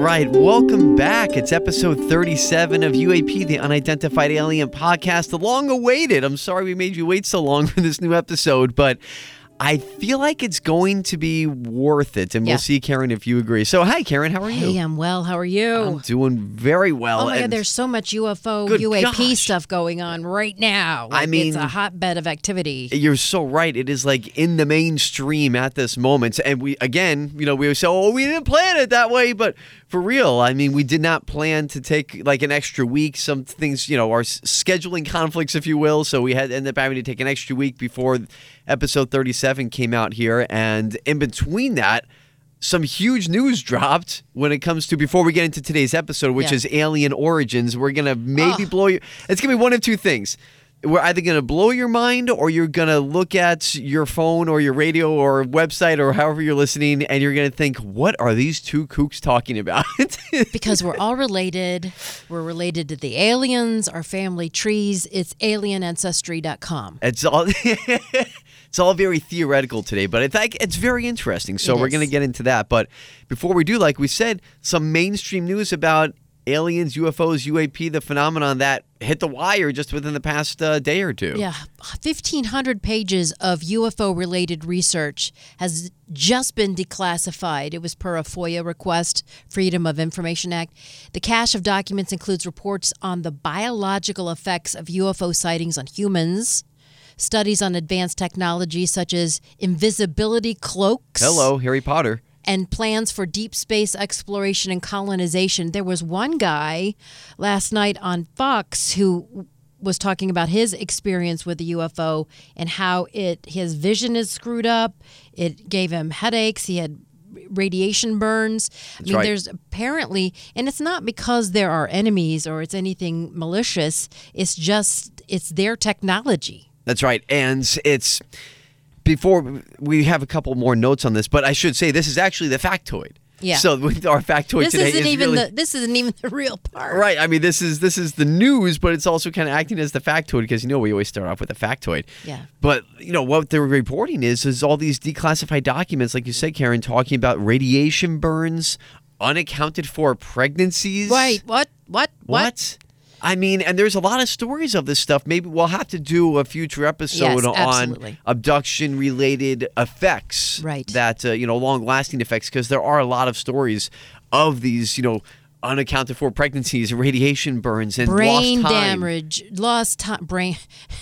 right, welcome back. It's episode 37 of UAP, the Unidentified Alien Podcast, the long-awaited. I'm sorry we made you wait so long for this new episode, but I feel like it's going to be worth it, and we'll see, Karen, if you agree. So, hi, Karen, how are you? Hey, I'm well. How are you? I'm doing very well. Oh, my God, there's so much UFO, UAP stuff going on right now. I mean, it's a hotbed of activity. You're so right. It is like in the mainstream at this moment. And we say, oh, we didn't plan it that way, but for real, I mean, we did not plan to take like an extra week. Some things, are scheduling conflicts, if you will. So we ended up having to take an extra week before episode 37 came out here. And in between that, some huge news dropped when it comes to, before we get into today's episode, which is Alien Origins. We're going to maybe blow you. It's going to be one of two things. We're either going to blow your mind, or you're going to look at your phone or your radio or website or however you're listening, and you're going to think, what are these two kooks talking about? Because we're all related. We're related to the aliens, our family trees. It's alienancestry.com. It's all... It's all very theoretical today, but I think it's very interesting. So we're going to get into that. But before we do, like we said, some mainstream news about aliens, UFOs, UAP, the phenomenon that hit the wire just within the past day or two. Yeah, 1,500 pages of UFO-related research has just been declassified. It was per a FOIA request, Freedom of Information Act. The cache of documents includes reports on the biological effects of UFO sightings on humans, studies on advanced technology such as invisibility cloaks. Hello, Harry Potter. And plans for deep space exploration and colonization. There was one guy last night on Fox who was talking about his experience with the UFO and how his vision is screwed up. It gave him headaches. He had radiation burns. There's apparently, and it's not because there are enemies or it's anything malicious. It's their technology. That's right. And it's, before we have a couple more notes on this, but I should say this is actually the factoid. Yeah. So our factoid today this isn't even the real part. Right. I mean, this is the news, but it's also kind of acting as the factoid because, we always start off with a factoid. Yeah. But, what they're reporting is all these declassified documents, like you said, Karen, talking about radiation burns, unaccounted for pregnancies. Right. What? I mean, and there's a lot of stories of this stuff. Maybe we'll have to do a future episode on abduction-related effects. Right. That, long-lasting effects, because there are a lot of stories of these, unaccounted for pregnancies, radiation burns, and lost time, brain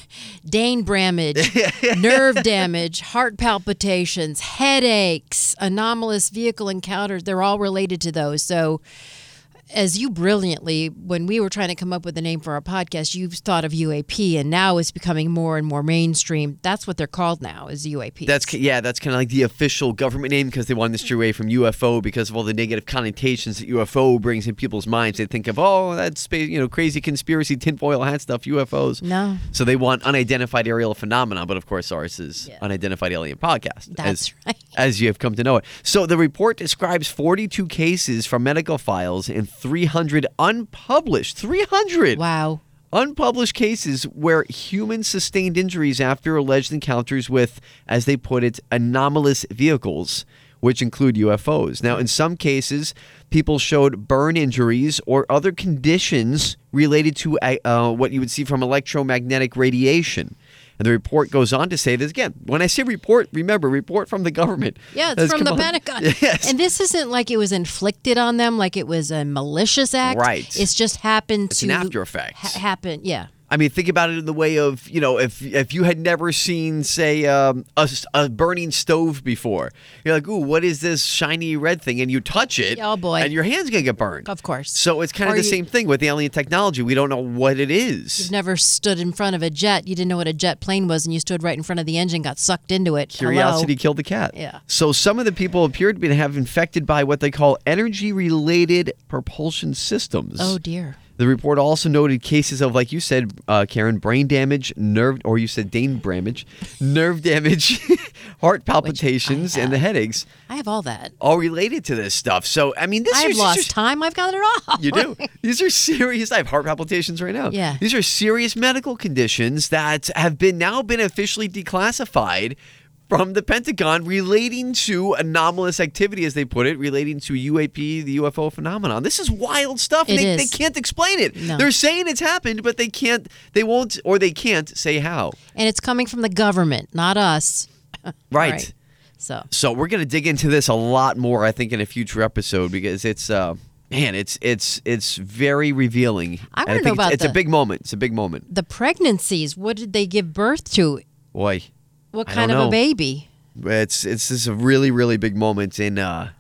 damage, nerve damage, heart palpitations, headaches, anomalous vehicle encounters. They're all related to those. So, as you brilliantly, when we were trying to come up with a name for our podcast, you thought of UAP, and now it's becoming more and more mainstream. That's what they're called now, is UAP. That's kind of like the official government name, because they want to steer away from UFO because of all the negative connotations that UFO brings in people's minds. They think of, that's space, crazy conspiracy, tinfoil hat stuff, UFOs. No. So they want unidentified aerial phenomena, but of course ours is Unidentified Alien Podcast. That's right. As you have come to know it. So the report describes 42 cases from medical files and 300 unpublished. 300! Wow. Unpublished cases where humans sustained injuries after alleged encounters with, as they put it, anomalous vehicles, which include UFOs. Now, in some cases, people showed burn injuries or other conditions related to what you would see from electromagnetic radiation. And the report goes on to say this again. When I say report, remember, report from the government. Yeah, it's from the Pentagon. Yes. And this isn't like it was inflicted on them, like it was a malicious act. Right. It's just happened to... It's an after effect. Happen, yeah. I mean, think about it in the way of, if you had never seen, say, a burning stove before, you're like, ooh, what is this shiny red thing? And you touch it, oh boy, and your hand's going to get burned. Of course. So it's kind of the same thing with alien technology. We don't know what it is. You've never stood in front of a jet. You didn't know what a jet plane was, and you stood right in front of the engine, got sucked into it. Curiosity killed the cat. Yeah. So some of the people appear to have infected by what they call energy-related propulsion systems. Oh, dear. The report also noted cases of, like you said, Karen, brain damage, nerve damage, heart palpitations, and the headaches. I have all that. All related to this stuff. So, I mean, I've lost time. I've got it all. You do. These are serious. I have heart palpitations right now. Yeah. These are serious medical conditions that have now been officially declassified from the Pentagon relating to anomalous activity, as they put it, relating to UAP, the UFO phenomenon. This is wild stuff. And they can't explain it. No. They're saying it's happened, but they can't say how. And it's coming from the government, not us. Right. So we're going to dig into this a lot more, I think, in a future episode, because it's it's very revealing. I want to know about it's a big moment. It's a big moment. The pregnancies. What did they give birth to? Boy, what kind of a baby? It's just a really, really big moment in the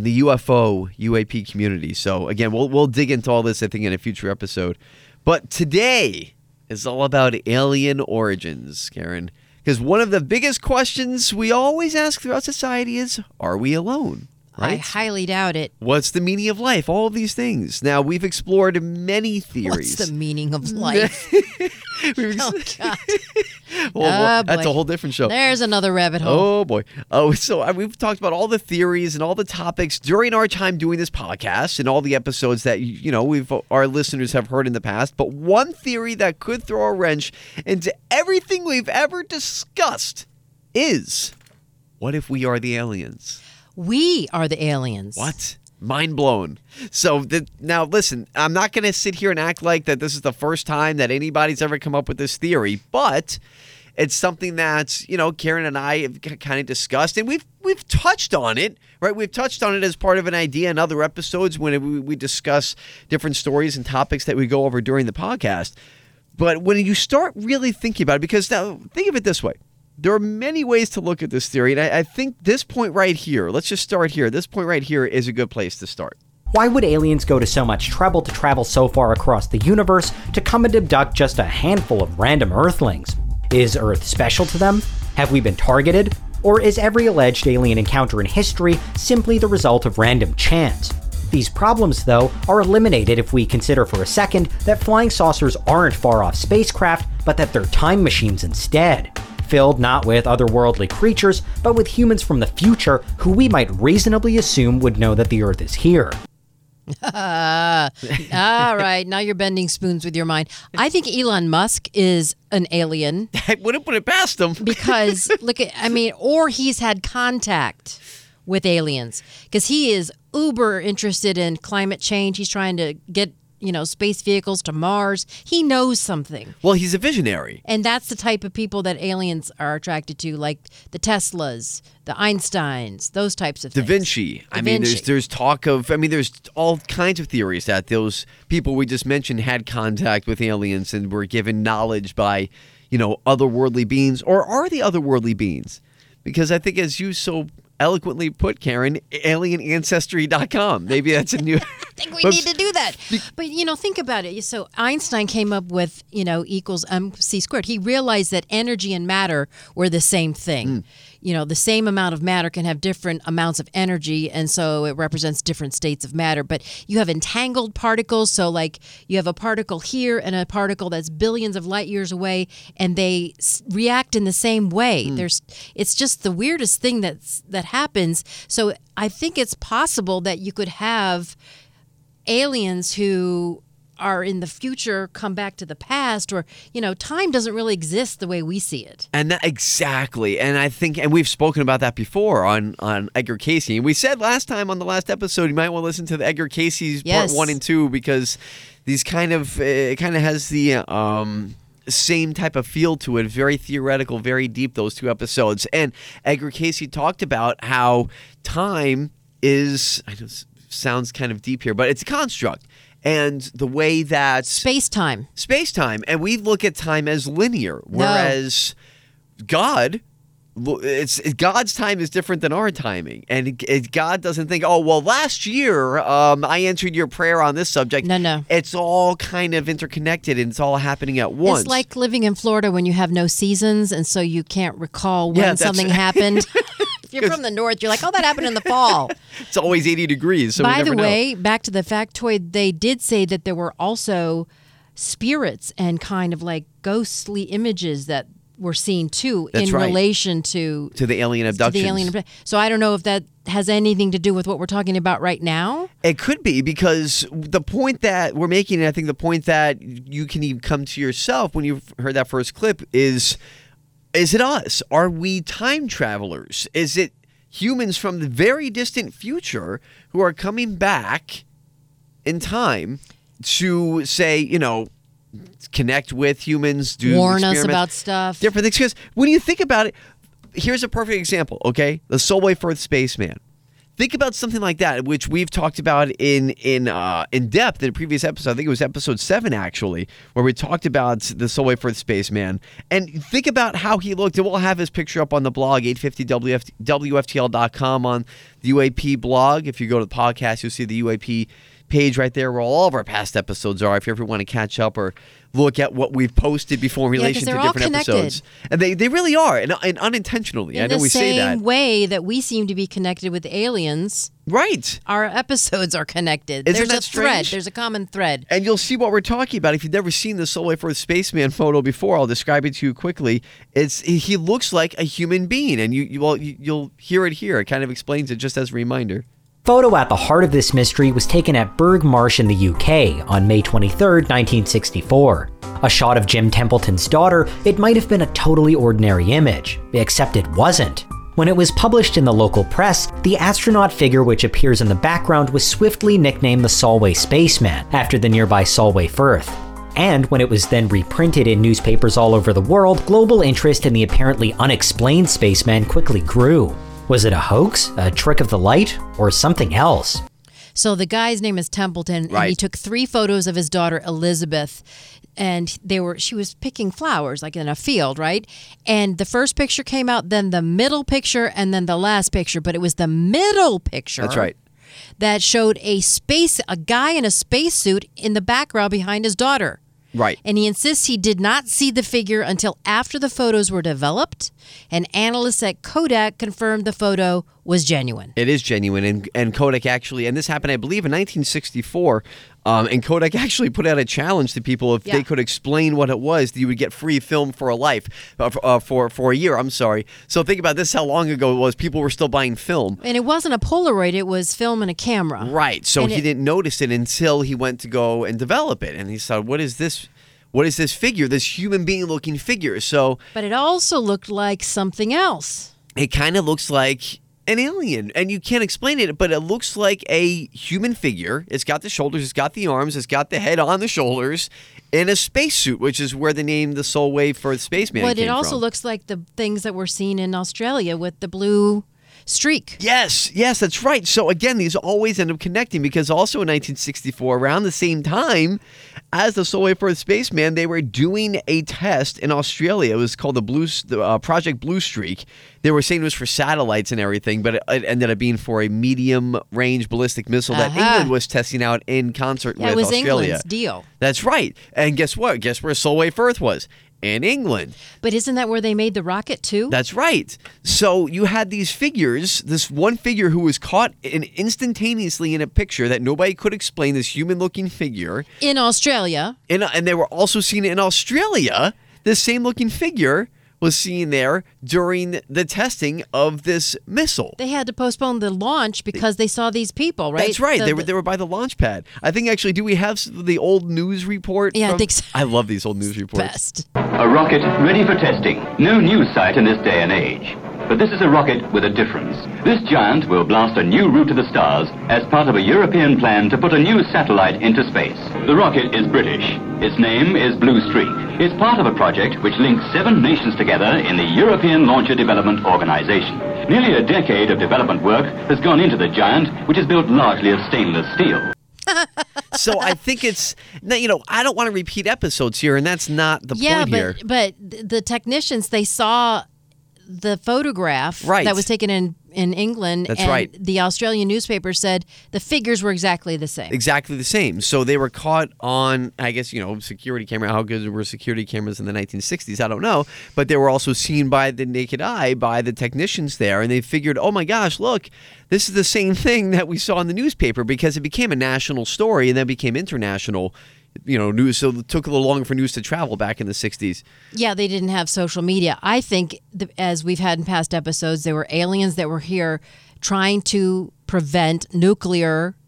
UAP community. So again, we'll dig into all this, I think, in a future episode. But today is all about alien origins, Karen. Because one of the biggest questions we always ask throughout society is, are we alone? Right? I highly doubt it. What's the meaning of life? All of these things. Now, we've explored many theories. What's the meaning of life? Oh, God. Well, that's a whole different show. There's another rabbit hole. Oh, boy. Oh, so we've talked about all the theories and all the topics during our time doing this podcast and all the episodes that, our listeners have heard in the past. But one theory that could throw a wrench into everything we've ever discussed is, what if we are the aliens? We are the aliens. What? Mind blown. So now, listen, I'm not going to sit here and act like that this is the first time that anybody's ever come up with this theory, but it's something that, Karen and I have kind of discussed, and we've touched on it, right? We've touched on it as part of an idea in other episodes when we discuss different stories and topics that we go over during the podcast. But when you start really thinking about it, because now, think of it this way. There are many ways to look at this theory, and I think this point right here, let's just start here. This point right here is a good place to start. Why would aliens go to so much trouble to travel so far across the universe to come and abduct just a handful of random Earthlings? Is Earth special to them? Have we been targeted? Or is every alleged alien encounter in history simply the result of random chance? These problems, though, are eliminated if we consider for a second that flying saucers aren't far-off spacecraft, but that they're time machines instead. Filled not with otherworldly creatures, but with humans from the future who we might reasonably assume would know that the Earth is here. All right, now you're bending spoons with your mind. I think Elon Musk is an alien. I wouldn't put it past him. Because, or he's had contact with aliens. Because he is uber interested in climate change. He's trying to get space vehicles to Mars. He knows something. Well, he's a visionary. And that's the type of people that aliens are attracted to, like the Teslas, the Einsteins, those types of things. Da Vinci. There's talk of, there's all kinds of theories that those people we just mentioned had contact with aliens and were given knowledge by, otherworldly beings. Or are the otherworldly beings? Because I think, as you so eloquently put, Karen, alienancestry.com. Maybe that's a new... I think we need to do that. But, think about it. So Einstein came up with, equals mc squared. He realized that energy and matter were the same thing. The same amount of matter can have different amounts of energy, and so it represents different states of matter. But you have entangled particles, so like you have a particle here and a particle that's billions of light years away, and they react in the same way. It's just the weirdest thing that happens. So I think it's possible that you could have aliens who are in the future come back to the past, or time doesn't really exist the way we see it. And exactly. And I think, and we've spoken about that before on Edgar Cayce. And we said last time on the last episode, you might want to listen to the Edgar Cayce's part 1 and 2, because these it kind of has the same type of feel to it. Very theoretical, very deep, those 2 episodes. And Edgar Cayce talked about how time is, I know it sounds kind of deep here, but it's a construct. And the way that... Space-time. And we look at time as linear, whereas God's time is different than our timing. And God doesn't think, last year I answered your prayer on this subject. No. It's all kind of interconnected, and it's all happening at once. It's like living in Florida when you have no seasons, and so you can't recall when something happened. If you're from the north, you're like, that happened in the fall. It's always 80 degrees, so By we never the way, know. Back to the factoid, they did say that there were also spirits and kind of like ghostly images that were seen too. That's right. Relation to the alien abductions. So I don't know if that has anything to do with what we're talking about right now. It could be, because the point that we're making, and I think the point that you can even come to yourself when you've heard that first clip, is Is it us? Are we time travelers? Is it humans from the very distant future who are coming back in time to say, connect with humans, do warn us experiments, about stuff, different things? Because when you think about it, here's a perfect example, okay? The Solway Firth Spaceman. Think about something like that, which we've talked about in depth in a previous episode. I think it was episode 7, actually, where we talked about the Solway Firth Spaceman. And think about how he looked. And we'll have his picture up on the blog, 850WFTL.com on the UAP blog. If you go to the podcast, you'll see the UAP page right there where all of our past episodes are, if you ever want to catch up or look at what we've posted before in relation to different episodes. And they really are, and unintentionally. I know we say that. In the same way that we seem to be connected with aliens. Right. Our episodes are connected. Isn't There's that a thread. strange? There's a common thread. And you'll see what we're talking about. If you've never seen the Solway Firth Spaceman photo before, I'll describe it to you quickly. He looks like a human being, and you'll hear it here. It kind of explains it just as a reminder. Photo at the heart of this mystery was taken at Burgh Marsh in the UK on May 23, 1964. A shot of Jim Templeton's daughter, it might have been a totally ordinary image, except it wasn't. When it was published in the local press, the astronaut figure which appears in the background was swiftly nicknamed the Solway Spaceman, after the nearby Solway Firth. And when it was then reprinted in newspapers all over the world, global interest in the apparently unexplained spaceman quickly grew. Was it a hoax, a trick of the light, or something else? So the guy's name is Templeton, and Right. he took 3 photos of his daughter Elizabeth, and she was picking flowers like in a field, right? And the first picture came out, then the middle picture, and then the last picture. But it was the middle picture. That's right. That showed a guy in a spacesuit in the background behind his daughter. Right. And he insists he did not see the figure until after the photos were developed, and analysts at Kodak confirmed the photo was genuine. It is genuine, and Kodak actually, and this happened, I believe, in 1964, and Kodak actually put out a challenge to people if they could explain what it was, you would get free film for a for a year. I'm sorry. So think about this: how long ago it was. People were still buying film, And it wasn't a Polaroid; it was film and a camera. right? So And he didn't notice it until he went to go and develop it, and he said, "What is this? What is this figure? This human being-looking figure?" So But it also looked like something else. it kind of looks like an alien, and you can't explain it, but it looks like a human figure. It's got the shoulders, it's got the arms, it's got the head on the shoulders, in a spacesuit, which is where the name the Solway Firth Spaceman But came it also from. looks like the things that we're seeing in Australia with the blue streak. Yes, that's right. So again, these always end up connecting because also in 1964, around the same time as the Solway Firth Spaceman, they were doing a test in Australia. It was called the Project Blue Streak. They were saying it was for satellites and everything, but it ended up being for a medium-range ballistic missile that England was testing out in concert with That was Australia. England's deal. That's right. And guess what? Guess where Solway Firth was? In England. But isn't that where they made the rocket too? That's right. So you had these figures, this one figure who was caught instantaneously in a picture that nobody could explain, this human-looking figure. In Australia. And they were also seen in Australia. This same looking figure was seen there during the testing of this missile. They had to postpone the launch because they saw these people, right? That's right. They were by the launch pad. I think actually, do we have the old news report? Yeah, I think so. I love these old news reports. Best. A rocket ready for testing. No news site in this day and age. But this is a rocket with a difference. This giant will blast a new route to the stars as part of a European plan to put a new satellite into space. The rocket is British. Its name is Blue Streak. It's part of a project which links 7 nations together in the European Launcher Development Organization. Nearly a decade of development work has gone into the giant, which is built largely of stainless steel. So I think it's, I don't want to repeat episodes here, and that's not the point here. But the technicians, they saw the photograph that was taken in England. That's and right. The Australian newspaper said the figures were exactly the same. Exactly the same. So they were caught on, I guess, security camera. How good were security cameras in the 1960s? I don't know. But they were also seen by the naked eye, by the technicians there. And they figured, oh my gosh, look, this is the same thing that we saw in the newspaper, because it became a national story and then became international news. So it took a little longer for news to travel back in the 60s. Yeah, they didn't have social media. I think, as we've had in past episodes, there were aliens that were here trying to prevent nuclear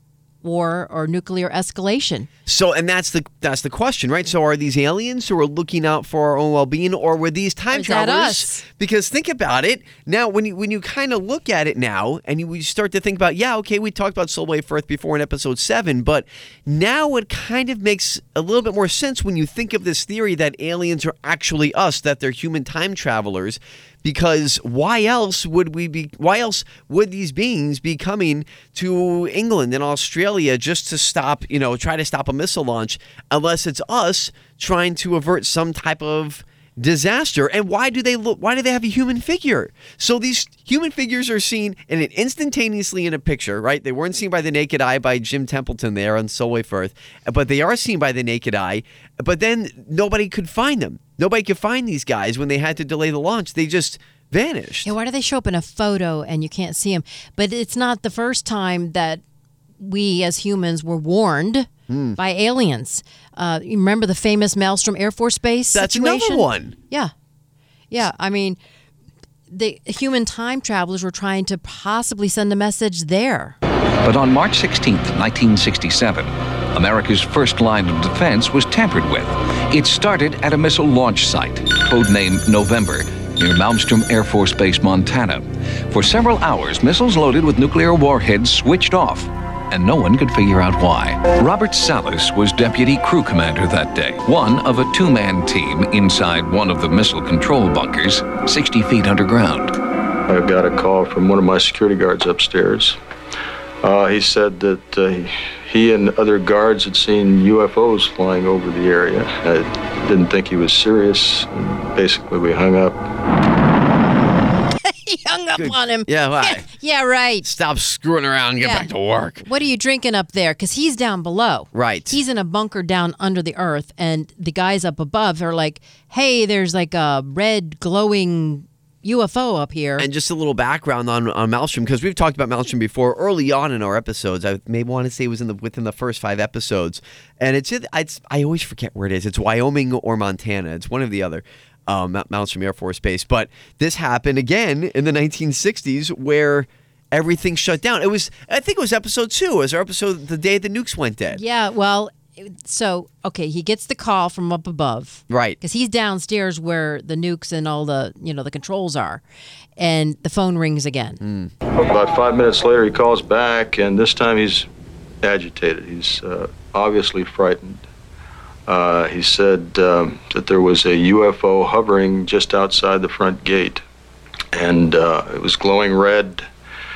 war or nuclear escalation. So, and that's the question, right? So, are these aliens who are looking out for our own well-being, or were these time Is that travelers? us? Because think about it now. When you kind of look at it now, and you start to think about, yeah, okay, we talked about Soul Wave Earth before in episode 7, but now it kind of makes a little bit more sense when you think of this theory that aliens are actually us, that they're human time travelers. Because why else would these beings be coming to England and Australia just to try to stop a missile launch, unless it's us trying to avert some type of disaster? And why do they have a human figure? So these human figures are seen instantaneously in a picture, right? They weren't seen by the naked eye by Jim Templeton there on Soul Wave Earth, but they are seen by the naked eye. But then nobody could find them. Nobody could find these guys when they had to delay the launch. They just vanished. Yeah, why do they show up in a photo and you can't see them? But it's not the first time that we as humans were warned by aliens. You remember the famous Maelstrom Air Force Base That's situation? another one. Yeah. Yeah, I mean, the human time travelers were trying to possibly send a message there. But on March 16th, 1967, America's first line of defense was tampered with. It started at a missile launch site, codenamed November, near Malmstrom Air Force Base, Montana. For several hours, missiles loaded with nuclear warheads switched off, and no one could figure out why. Robert Salas was deputy crew commander that day, one of a two-man team inside one of the missile control bunkers, 60 feet underground. I got a call from one of my security guards upstairs. He said that he and other guards had seen UFOs flying over the area. I didn't think he was serious. And basically, we hung up. He hung up on him. Yeah, why? Yeah, right. Stop screwing around and get Yeah. back to work. What are you drinking up there? Because he's down below. Right. He's in a bunker down under the earth, and the guys up above are like, hey, there's like a red glowing UFO up here. And just a little background on Maelstrom, because we've talked about Maelstrom before early on in our episodes. I may want to say it was within the first 5 episodes. And it's I always forget where it is. It's Wyoming or Montana. It's one or the other. Maelstrom Air Force Base. But this happened again in the 1960s where everything shut down. I think it was episode 2. It was our episode the day the nukes went dead. Yeah, well, so, okay, he gets the call from up above. Right. Because he's downstairs where the nukes and all the, the controls are. And the phone rings again. About 5 minutes later, he calls back, and this time he's agitated. He's obviously frightened. He said that there was a UFO hovering just outside the front gate, and it was glowing red.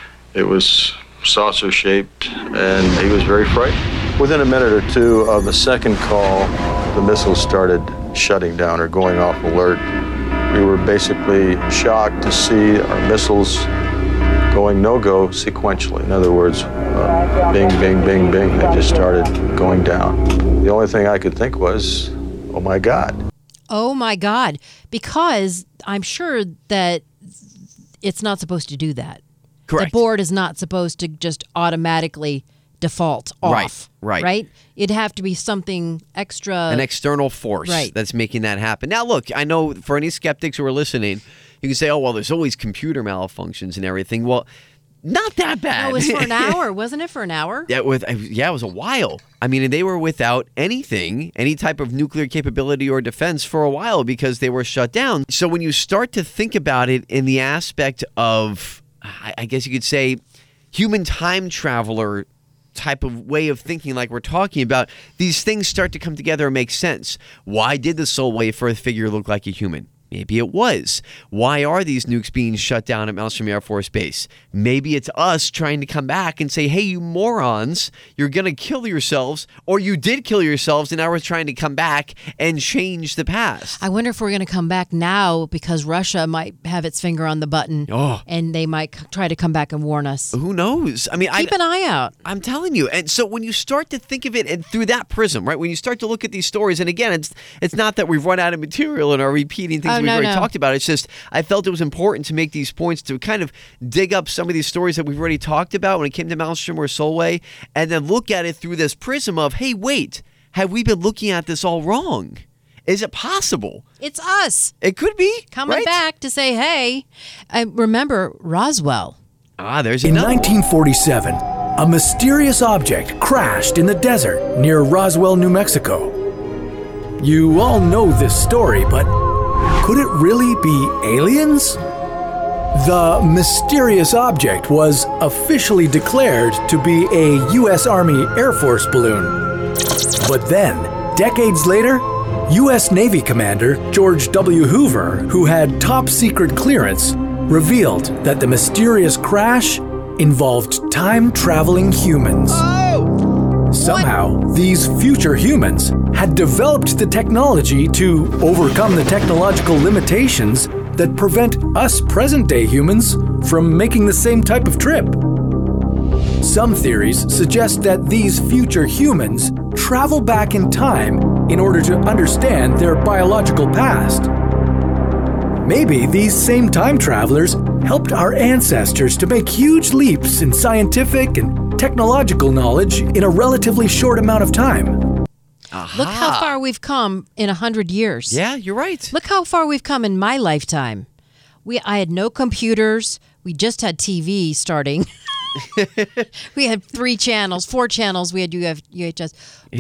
It was saucer-shaped, and he was very frightened. Within a minute or two of the second call, the missiles started shutting down or going off alert. We were basically shocked to see our missiles going no-go sequentially. In other words, bing, bing, bing, bing. They just started going down. The only thing I could think was, oh my God. Oh my God. Because I'm sure that it's not supposed to do that. Correct. The board is not supposed to just automatically default off. Right. It'd have to be something extra. An external force that's making that happen. Now, look, I know for any skeptics who are listening, you can say, oh, well, there's always computer malfunctions and everything. Well, not that bad. No, it was for an hour, wasn't it? For an hour? Yeah, it was a while. I mean, they were without any type of nuclear capability or defense for a while because they were shut down. So when you start to think about it in the aspect of, I guess you could say, human time traveler type of way of thinking like we're talking about, these things start to come together and make sense. Why did the Soul Wave Earth figure look like a human? Maybe it was. Why are these nukes being shut down at Maelstrom Air Force Base? Maybe it's us trying to come back and say, hey, you morons, you're going to kill yourselves, or you did kill yourselves, and now we're trying to come back and change the past. I wonder if we're going to come back now because Russia might have its finger on the button and they might try to come back and warn us. Who knows? I mean, Keep an eye out. I'm telling you. And so when you start to think of it and through that prism, right, when you start to look at these stories, and again, it's not that we've run out of material and are repeating things we've already talked about. It's just I felt it was important to make these points to kind of dig up some of these stories that we've already talked about when it came to Maelstrom or Solway, and then look at it through this prism of, hey, wait, have we been looking at this all wrong? Is it possible? It's us. It could be. Coming right? back to say, hey, remember Roswell. There's In another one. 1947, a mysterious object crashed in the desert near Roswell, New Mexico. You all know this story, but could it really be aliens? The mysterious object was officially declared to be a U.S. Army Air Force balloon. But then, decades later, U.S. Navy Commander George W. Hoover, who had top-secret clearance, revealed that the mysterious crash involved time-traveling humans. Somehow, these future humans had developed the technology to overcome the technological limitations that prevent us present-day humans from making the same type of trip. Some theories suggest that these future humans travel back in time in order to understand their biological past. Maybe these same time travelers helped our ancestors to make huge leaps in scientific and technological knowledge in a relatively short amount of time. Look how far we've come in 100 years. Yeah, you're right. Look how far we've come in my lifetime. I had no computers. We just had TV starting. We had 4 channels. We had UHS.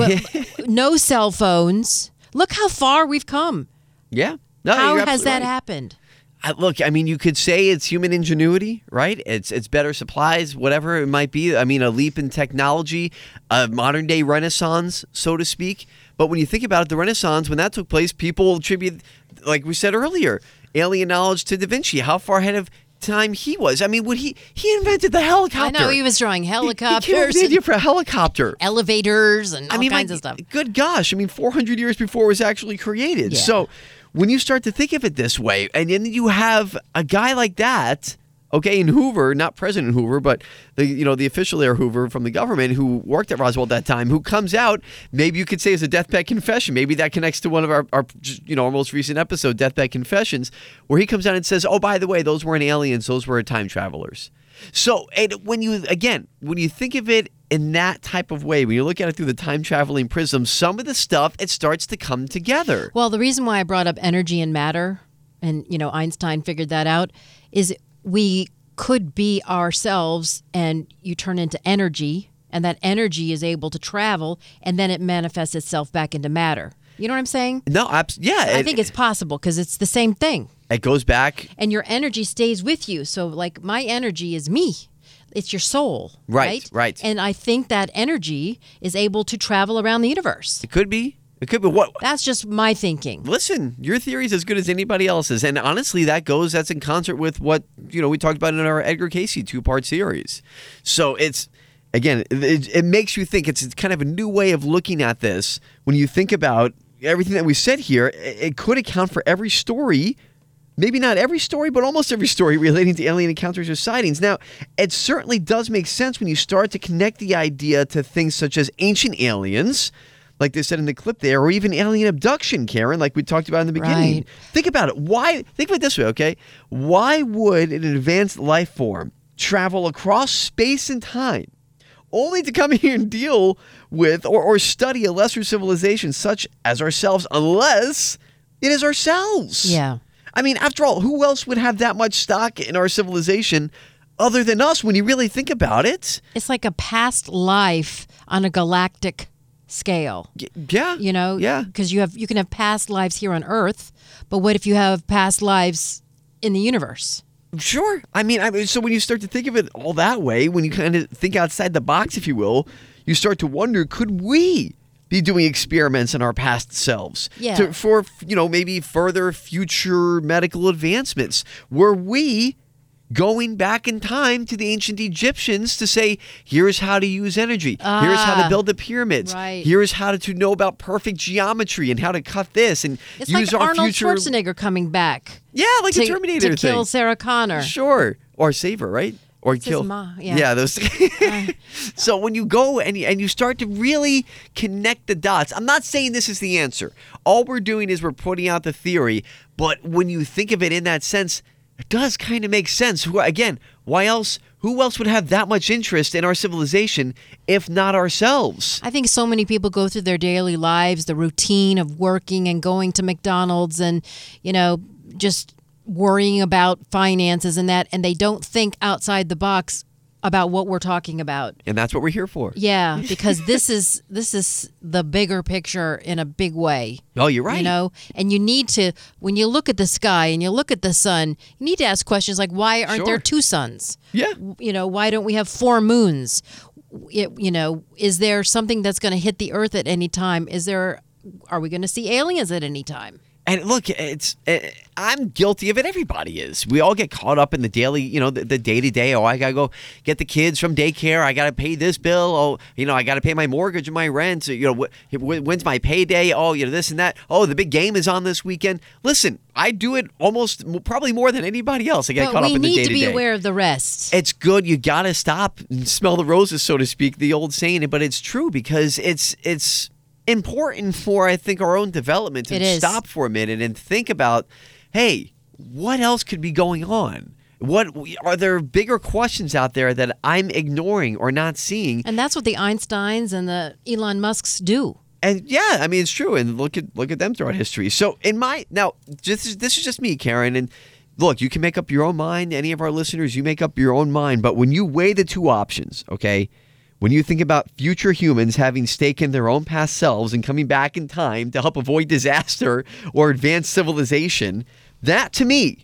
But no cell phones. Look how far we've come. Yeah. No, how you're has that absolutely right. happened? Look, I mean, you could say it's human ingenuity, right? It's better supplies, whatever it might be. I mean, a leap in technology, a modern-day renaissance, so to speak. But when you think about it, the Renaissance, when that took place, people attribute, like we said earlier, alien knowledge to Da Vinci. How far ahead of time he was. I mean, he invented the helicopter. I know, he was drawing helicopters. He came up with the idea for a helicopter. Elevators and all kinds of stuff. Good gosh. I mean, 400 years before it was actually created. Yeah. So when you start to think of it this way, and then you have a guy like that, okay, in Hoover, not President Hoover, but the official there Hoover from the government who worked at Roswell at that time, who comes out, maybe you could say as a deathbed confession. Maybe that connects to one of our most recent episode, Deathbed Confessions, where he comes out and says, oh, by the way, those weren't aliens, those were time travelers. So when you think of it in that type of way, when you look at it through the time-traveling prism, some of the stuff, it starts to come together. Well, the reason why I brought up energy and matter, and, Einstein figured that out, is we could be ourselves and you turn into energy, and that energy is able to travel, and then it manifests itself back into matter. You know what I'm saying? No, yeah. I think it's possible because it's the same thing. It goes back. And your energy stays with you. So, like, my energy is me. It's your soul, right? Right. And I think that energy is able to travel around the universe. It could be. What? That's just my thinking. Listen, your theory is as good as anybody else's. And honestly, that's in concert with what, we talked about in our Edgar Cayce 2-part series. So it's, again, it makes you think. It's kind of a new way of looking at this. When you think about everything that we said here, it could account for every story. Maybe not every story, but almost every story relating to alien encounters or sightings. Now, it certainly does make sense when you start to connect the idea to things such as ancient aliens, like they said in the clip there, or even alien abduction, Karen, like we talked about in the beginning. Right. Think about it. Think of it this way, okay? Why would an advanced life form travel across space and time only to come here and deal with or study a lesser civilization such as ourselves, unless it is ourselves? Yeah. I mean, after all, who else would have that much stock in our civilization other than us when you really think about it? It's like a past life on a galactic scale. Yeah. Yeah. Because you can have past lives here on Earth, but what if you have past lives in the universe? Sure. I mean, so when you start to think of it all that way, when you kind of think outside the box, if you will, you start to wonder, could we be doing experiments on our past selves for maybe further future medical advancements? Were we going back in time to the ancient Egyptians to say, here's how to use energy, here's how to build the pyramids, here's how to know about perfect geometry and how to cut this and it's use like our Arnold future. Schwarzenegger coming back. Yeah, like the Terminator to thing. kill Sarah Connor. Sure, or save her, right? Or it's kill. His ma, yeah. Those. So when you go and you start to really connect the dots, I'm not saying this is the answer. All we're doing is we're putting out the theory. But when you think of it in that sense, it does kind of make sense. Again, why else? Who else would have that much interest in our civilization if not ourselves? I think so many people go through their daily lives, the routine of working and going to McDonald's and, just worrying about finances and that, and they don't think outside the box about what we're talking about. And that's what we're here for. Yeah, because this is the bigger picture in a big way. Oh, you're right. You know, and you need to, when you look at the sky and you look at the sun, you need to ask questions like, why aren't there 2 suns? Yeah. You know, why don't we have 4 moons? You know, is there something that's going to hit the earth at any time? Are we going to see aliens at any time? And look, I'm guilty of it. Everybody is. We all get caught up in the daily, you know, the day-to-day. Oh, I got to go get the kids from daycare. I got to pay this bill. Oh, you know, I got to pay my mortgage and my rent. You know, when's my payday? Oh, you know, this and that. Oh, the big game is on this weekend. Listen, I do it probably more than anybody else. I get caught up in the day-to-day. We need to be aware of the rest. It's good. You got to stop and smell the roses, so to speak, the old saying. But it's true because it's important for, I think, our own development to stop for a minute and think about, hey, what else could be going on? What are there bigger questions out there that I'm ignoring or not seeing? And that's what the Einsteins and the Elon Musks do. And yeah, I mean, it's true. And look at them throughout history. So this is just me, Karen. And look, you can make up your own mind. Any of our listeners, you make up your own mind. But when you weigh the 2 options, okay, when you think about future humans having stake in their own past selves and coming back in time to help avoid disaster or advance civilization, that to me,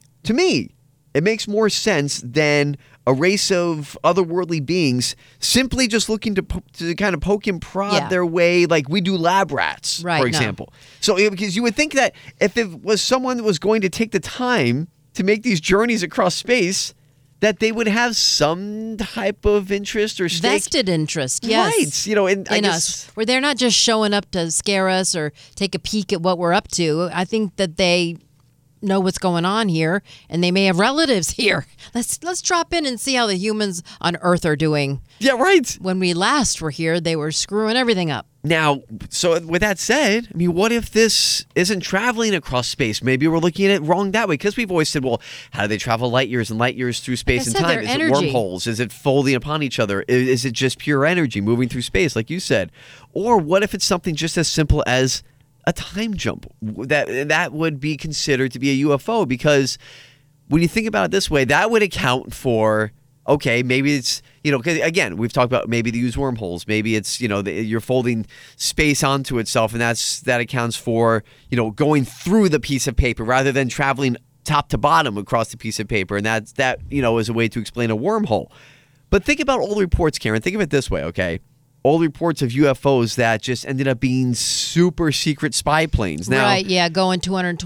it makes more sense than a race of otherworldly beings simply just looking to kind of poke and prod their way like we do lab rats, for example. So because you would think that if it was someone that was going to take the time to make these journeys across space, that they would have some type of interest or stake. Vested interest, yes. Right. You know, in us. Where they're not just showing up to scare us or take a peek at what we're up to. I think that they know what's going on here, and they may have relatives here. Let's drop in and see how the humans on Earth are doing. Yeah, right. When we last were here, they were screwing everything up. Now, so with that said, I mean, what if this isn't traveling across space? Maybe we're looking at it wrong that way, because we've always said, well, how do they travel light years and light years through space and time? Is it wormholes? Is it folding upon each other? Is it just pure energy moving through space, like you said? Or what if it's something just as simple as a time jump? That would be considered to be a UFO, because when you think about it this way, that would account for, okay, maybe it's, you know, 'cause again, we've talked about maybe they use wormholes. Maybe it's, you know, you're folding space onto itself, and that accounts for, you know, going through the piece of paper rather than traveling top to bottom across the piece of paper. And that, you know, is a way to explain a wormhole. But think about all the reports, Karen. Think of it this way, okay? All reports of UFOs that just ended up being super secret spy planes. Now, right, yeah, going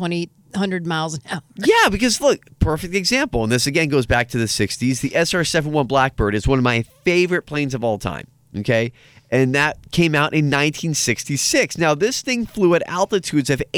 100 miles an hour. Yeah, because look, perfect example, and this again goes back to the 60s. The SR-71 Blackbird is one of my favorite planes of all time, okay? And that came out in 1966. Now, this thing flew at altitudes of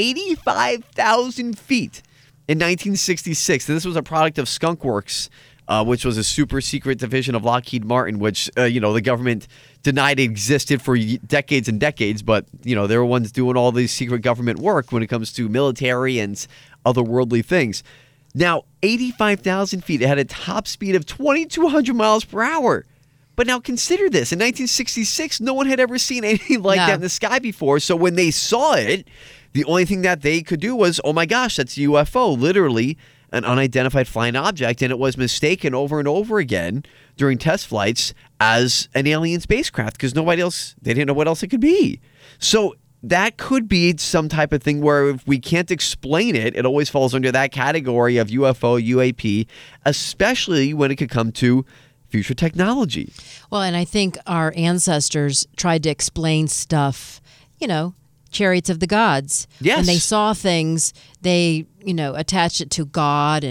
85,000 feet in 1966. And this was a product of Skunk Works, which was a super secret division of Lockheed Martin, which, you know, the government denied it existed for decades and decades. But, you know, they were ones doing all this secret government work when it comes to military and otherworldly things. Now, 85,000 feet, it had a top speed of 2,200 miles per hour. But now consider this. In 1966, no one had ever seen anything like that in the sky before. So when they saw it, the only thing that they could do was, oh my gosh, that's a UFO, literally an unidentified flying object, and it was mistaken over and over again during test flights as an alien spacecraft because they didn't know what else it could be. So that could be some type of thing where if we can't explain it, it always falls under that category of UFO, UAP, especially when it could come to future technology. Well, and I think our ancestors tried to explain stuff, you know, chariots of the gods. Yes. When they saw things, they, you know, attached it to God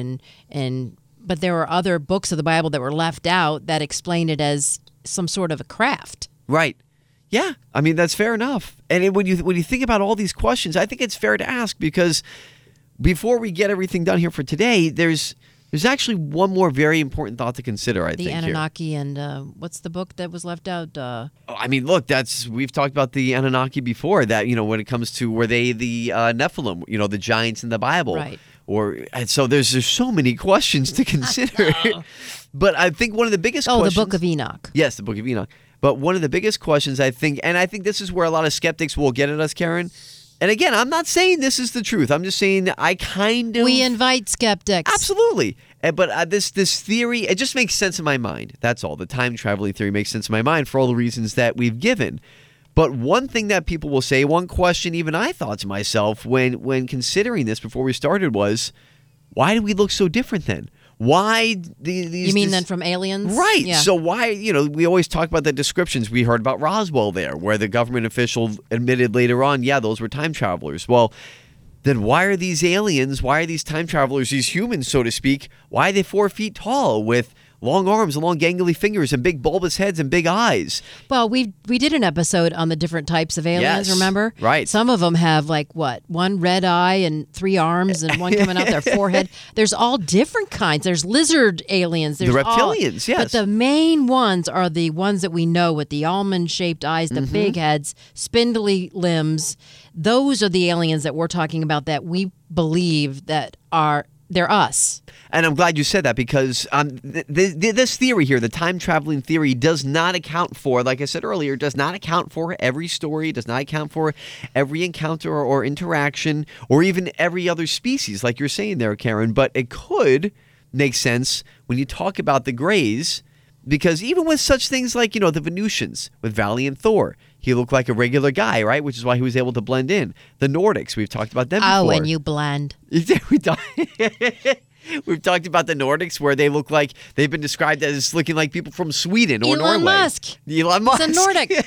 but there were other books of the Bible that were left out that explained it as some sort of a craft. Right. Yeah. I mean, that's fair enough. And when you think about all these questions, I think it's fair to ask because before we get everything done here for today, there's actually one more very important thought to consider, I think. The Anunnaki and what's the book that was left out? I mean, look, we've talked about the Anunnaki before, that, you know, when it comes to were they the Nephilim, you know, the giants in the Bible. Right. And so there's so many questions to consider. But I think one of the biggest questions... the Book of Enoch. Yes, the Book of Enoch. But one of the biggest questions, I think, and I think this is where a lot of skeptics will get at us, Karen. And again, I'm not saying this is the truth. I'm just saying I kind of... We invite skeptics. Absolutely. But this theory, it just makes sense in my mind. That's all. The time traveling theory makes sense in my mind for all the reasons that we've given. But one thing that people will say, one question even I thought to myself when considering this before we started was, why do we look so different then? Why these? You mean then from aliens? Right. Yeah. So why, we always talk about the descriptions. We heard about Roswell there, where the government official admitted later on, yeah, those were time travelers. Well, then why are these aliens, why are these time travelers, these humans, so to speak, why are they 4 feet tall with long arms and long gangly fingers and big bulbous heads and big eyes? Well, we did an episode on the different types of aliens, Yes, remember? right. Some of them have one red eye and 3 arms and one coming out their forehead. There's all different kinds. There's lizard aliens. There's The reptilians, yes. But the main ones are the ones that we know with the almond-shaped eyes, the big heads, spindly limbs. Those are the aliens that we're talking about that we believe that they're us. And I'm glad you said that because this theory here, the time traveling theory, does not account for, like I said earlier, does not account for every story, does not account for every encounter or interaction, or even every other species, like you're saying there, Karen. But it could make sense when you talk about the Greys, because even with such things like, the Venusians with Valiant Thor, he looked like a regular guy, right? Which is why he was able to blend in. The Nordics, we've talked about them before. Oh, and you blend. We've talked about the Nordics, where they look like they've been described as looking like people from Sweden or Norway. Elon Musk. It's a Nordic.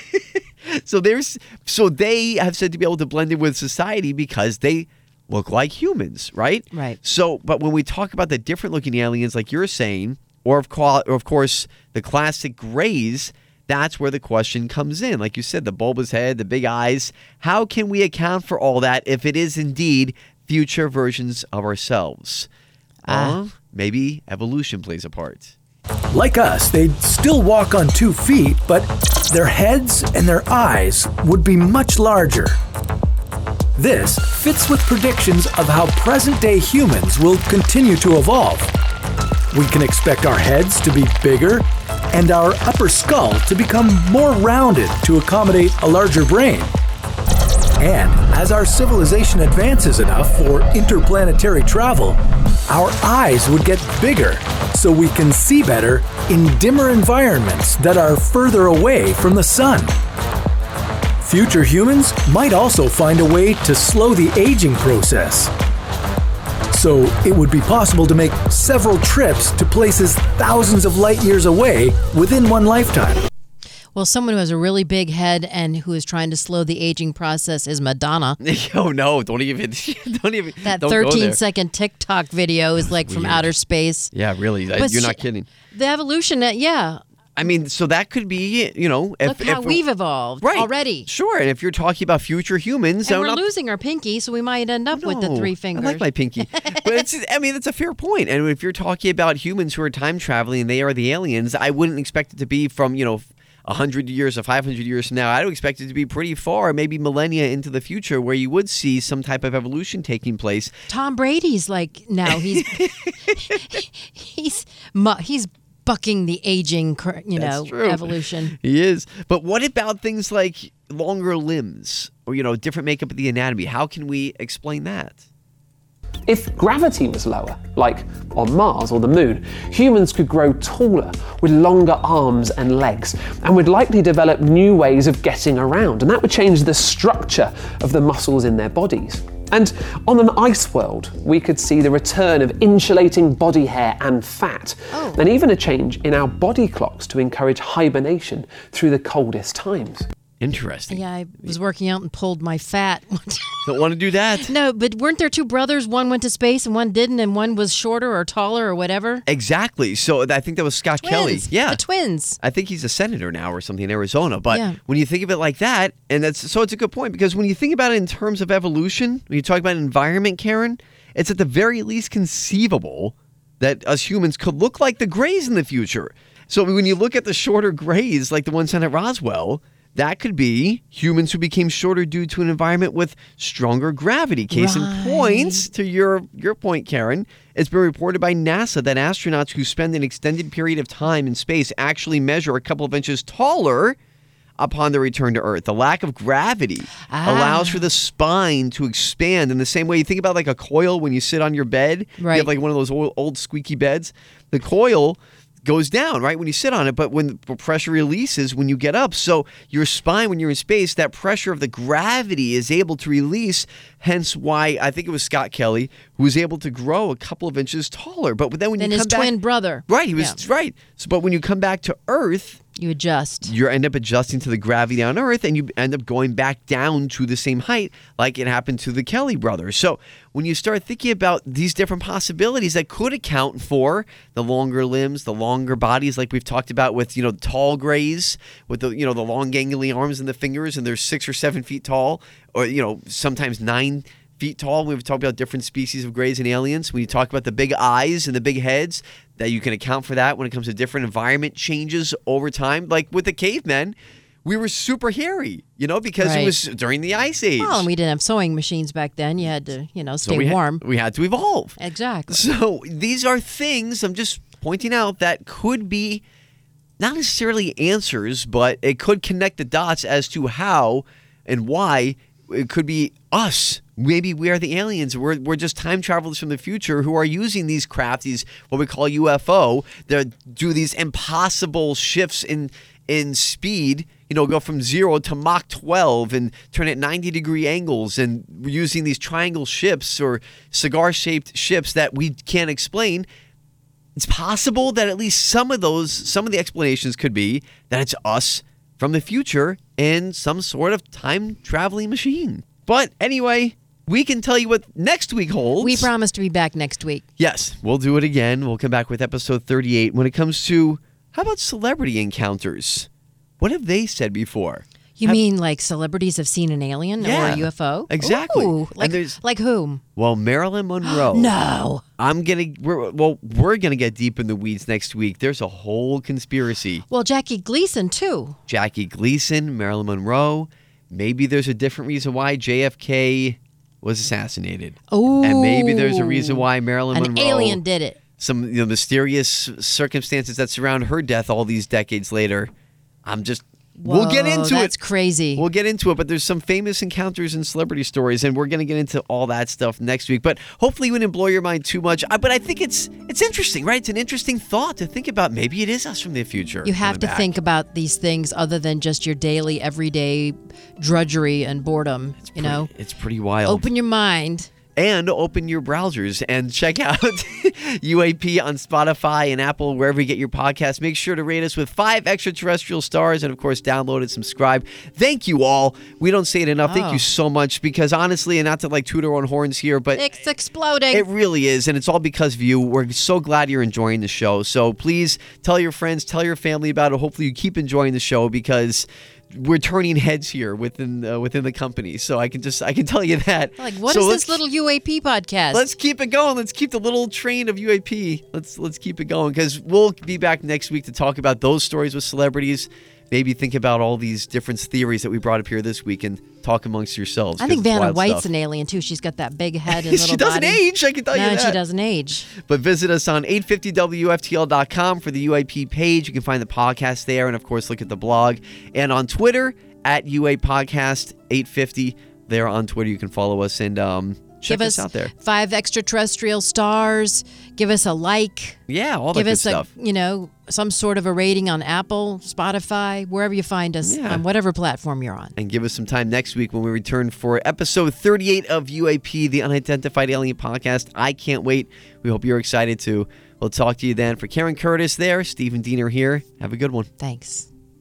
So they have said to be able to blend in with society because they look like humans, right? Right. So, but when we talk about the different looking aliens, like you're saying, or of course the classic Greys, that's where the question comes in. Like you said, the bulbous head, the big eyes. How can we account for all that if it is indeed future versions of ourselves? Maybe evolution plays a part. Like us, they'd still walk on 2 feet, but their heads and their eyes would be much larger. This fits with predictions of how present-day humans will continue to evolve. We can expect our heads to be bigger and our upper skull to become more rounded to accommodate a larger brain. And as our civilization advances enough for interplanetary travel, our eyes would get bigger so we can see better in dimmer environments that are further away from the sun. Future humans might also find a way to slow the aging process. So it would be possible to make several trips to places thousands of light years away within one lifetime. Well, someone who has a really big head and who is trying to slow the aging process is Madonna. Oh no! Don't even. That don't go there. 13-second TikTok video is like from outer space. Yeah, really. You're not kidding. The evolution, yeah. I mean, so that could be, Look how we've evolved already. Sure, and if you're talking about future humans, and we're losing our pinky, so we might end up with the 3 fingers. I like my pinky, but that's a fair point. And if you're talking about humans who are time traveling and they are the aliens, I wouldn't expect it to be from 100 years or 500 years from now. I would expect it to be pretty far, maybe millennia into the future, where you would see some type of evolution taking place. Tom Brady's like now he's he's bucking the aging, evolution. He is. But what about things like longer limbs or, different makeup of the anatomy? How can we explain that? If gravity was lower, like on Mars or the Moon, humans could grow taller with longer arms and legs, and would likely develop new ways of getting around, and that would change the structure of the muscles in their bodies. And on an ice world, we could see the return of insulating body hair and fat, and even a change in our body clocks to encourage hibernation through the coldest times. Interesting. Yeah, I was working out and pulled my fat. Don't want to do that. No, but weren't there 2 brothers? One went to space and one didn't, and one was shorter or taller or whatever? Exactly. So I think that was Scott Kelly. Yeah. The twins. I think he's a senator now or something in Arizona. But when you think of it like that, it's a good point, because when you think about it in terms of evolution, when you talk about environment, Karen, it's at the very least conceivable that us humans could look like the Greys in the future. So when you look at the shorter Greys, like the ones found at Roswell, that could be humans who became shorter due to an environment with stronger gravity. Case in point, to your point, Karen, it's been reported by NASA that astronauts who spend an extended period of time in space actually measure a couple of inches taller upon the return to Earth. The lack of gravity allows for the spine to expand in the same way you think about like a coil when you sit on your bed. Right. You have like one of those old squeaky beds. The coil goes down, right, when you sit on it, but when the pressure releases when you get up. So your spine, when you're in space, that pressure of the gravity is able to release, hence why I think it was Scott Kelly who was able to grow a couple of inches taller. But then when you come his back... twin brother. Right, he was right. So, but when you come back to Earth... You adjust. You end up adjusting to the gravity on Earth, and you end up going back down to the same height like it happened to the Kelly brothers. So when you start thinking about these different possibilities that could account for the longer limbs, the longer bodies, like we've talked about with, tall grays, with the, the long gangly arms and the fingers, and they're 6 or 7 feet tall, or, sometimes 9 feet tall. We've talked about different species of grays and aliens. When you talk about the big eyes and the big heads, that you can account for that when it comes to different environment changes over time. Like with the cavemen, we were super hairy, because it was during the Ice Age. Well, and we didn't have sewing machines back then. You had to, stay warm. We had to evolve. Exactly. So these are things I'm just pointing out that could be not necessarily answers, but it could connect the dots as to how and why it could be us. Maybe we are the aliens. We're just time travelers from the future who are using these craft, these what we call UFO, that do these impossible shifts in speed, go from 0 to Mach 12 and turn at 90-degree angles, and we're using these triangle ships or cigar-shaped ships that we can't explain. It's possible that at least some of the explanations could be that it's us from the future in some sort of time-traveling machine. But anyway, we can tell you what next week holds. We promise to be back next week. Yes, we'll do it again. We'll come back with episode 38. When it comes to, how about celebrity encounters? What have they said before? You mean like celebrities have seen an alien or a UFO? Exactly. Ooh, like whom? Well, Marilyn Monroe. No. We're gonna get deep in the weeds next week. There's a whole conspiracy. Well, Jackie Gleason too. Jackie Gleason, Marilyn Monroe. Maybe there's a different reason why JFK was assassinated. Oh. And maybe there's a reason why Marilyn Monroe... An alien did it. Some mysterious circumstances that surround her death all these decades later. We'll get into it. That's crazy. We'll get into it, but there's some famous encounters and celebrity stories, and we're going to get into all that stuff next week. But hopefully you wouldn't blow your mind too much. But I think it's interesting, right? It's an interesting thought to think about. Maybe it is us from the future. You have to think about these things other than just your daily, everyday drudgery and boredom, It's pretty wild. Open your mind. And open your browsers and check out UAP on Spotify and Apple, wherever you get your podcasts. Make sure to rate us with 5 extraterrestrial stars and, of course, download and subscribe. Thank you all. We don't say it enough. Thank you so much because, honestly, and not to toot our own horns here, but it's exploding. It really is, and it's all because of you. We're so glad you're enjoying the show. So please tell your friends, tell your family about it. Hopefully you keep enjoying the show because we're turning heads here within the company, so I can tell you that. What is this little UAP podcast? Let's keep it going. Let's keep the little train of UAP. Let's keep it going because we'll be back next week to talk about those stories with celebrities. Maybe think about all these different theories that we brought up here this week and talk amongst yourselves. I think Vanna White's an alien too. She's got that big head and little she doesn't body. age. I can tell you that. No, she doesn't age. But visit us on 850WFTL.com for the UAP page. You can find the podcast there, and of course, look at the blog. And on Twitter at UA Podcast 850. There on Twitter, you can follow us and check us out there. 5 extraterrestrial stars. Give us a like. Yeah, all that good stuff. Give us some sort of a rating on Apple, Spotify, wherever you find us, on whatever platform you're on. And give us some time next week when we return for episode 38 of UAP, the Unidentified Alien Podcast. I can't wait. We hope you're excited too. We'll talk to you then. For Karen Curtis there, Stephen Diener here. Have a good one. Thanks.